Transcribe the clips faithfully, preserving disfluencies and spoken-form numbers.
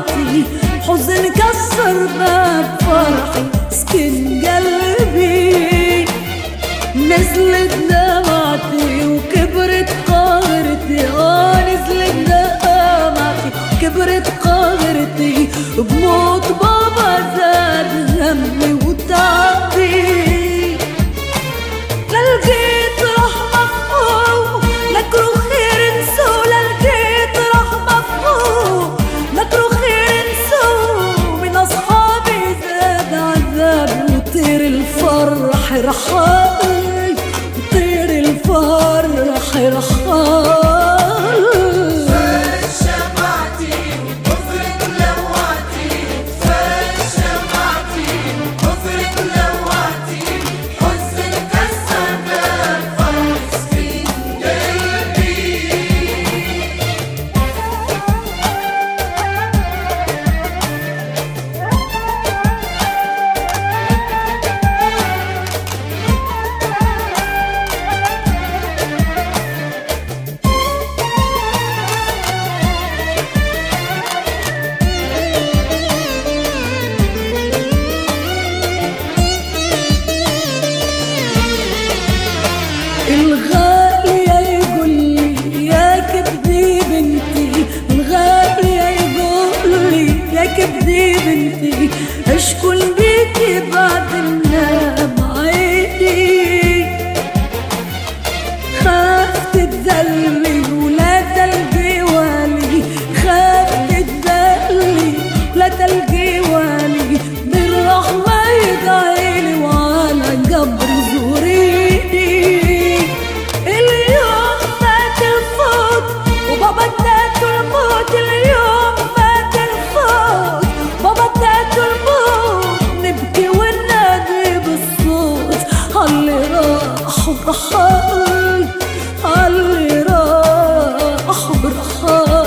دمعتي، حزن كسر باب فرحي سكن قلبي. نزلت دمعتي وكبرت قهرتي، اه نزلت دمعتي وكبرت قهرتي. بموت بابا زاد همي وتعبي، لا لقيت رحمة فوق لكرو خير انسو، لا لقيت رحمة فوق لكرو خير انسو. من اصحابي زاد عذاب وطير الفرح رحال، وطير الفرح رحال. الغالي يقولي يا كبدي بنتي، الغالي يقولي يا كبدي بنتي، اشكل بيكي بعد النام عيني. خاف تتذلي ولا تلقي والي، خاف تتذلي ولا تلقي والي. بالرحمة يدعيلي وعلى قبر زوريني. اليوم فات الفوت وبابا اداته الموت، اليوم فات الفوت بابا اداته الموت. نبكي وننادي بالصوت عاللي راح ورحال، عاللي راح ورحال.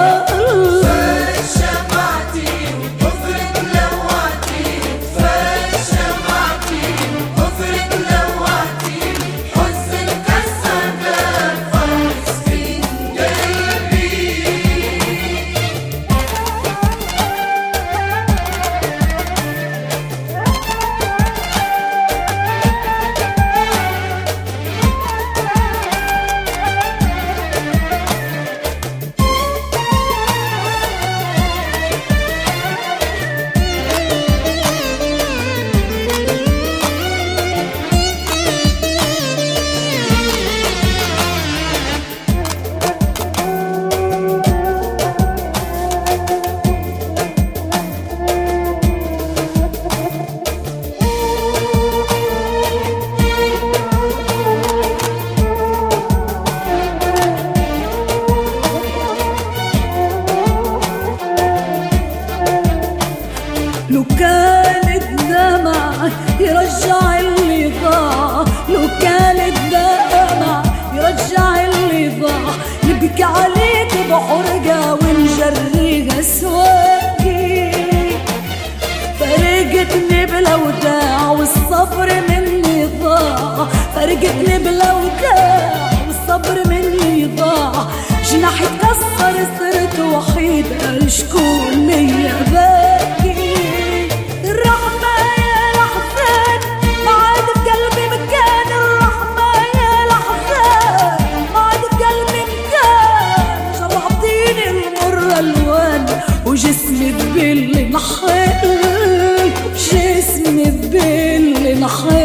لو كانت دمعة يرجع اللي ضاع، لو كانت دمعة يرجع اللي ضاع. نبكي عليك بحرقة ونجريها سواقي. فرقتني بلا وداع والصبر مني ضاع، فرقتني بلا وداع والصبر مني ضاع. جناحي اتكسر صرت وحيدة، لشكون مية باقي. الرحمة يا الأحزان ما عاد بقلبي مكان، الرحمة يا الأحزان ما عاد بقلبي مكان. شربتيني المرة الوان وجسمي ببل نحل، جسمي ببل نحل.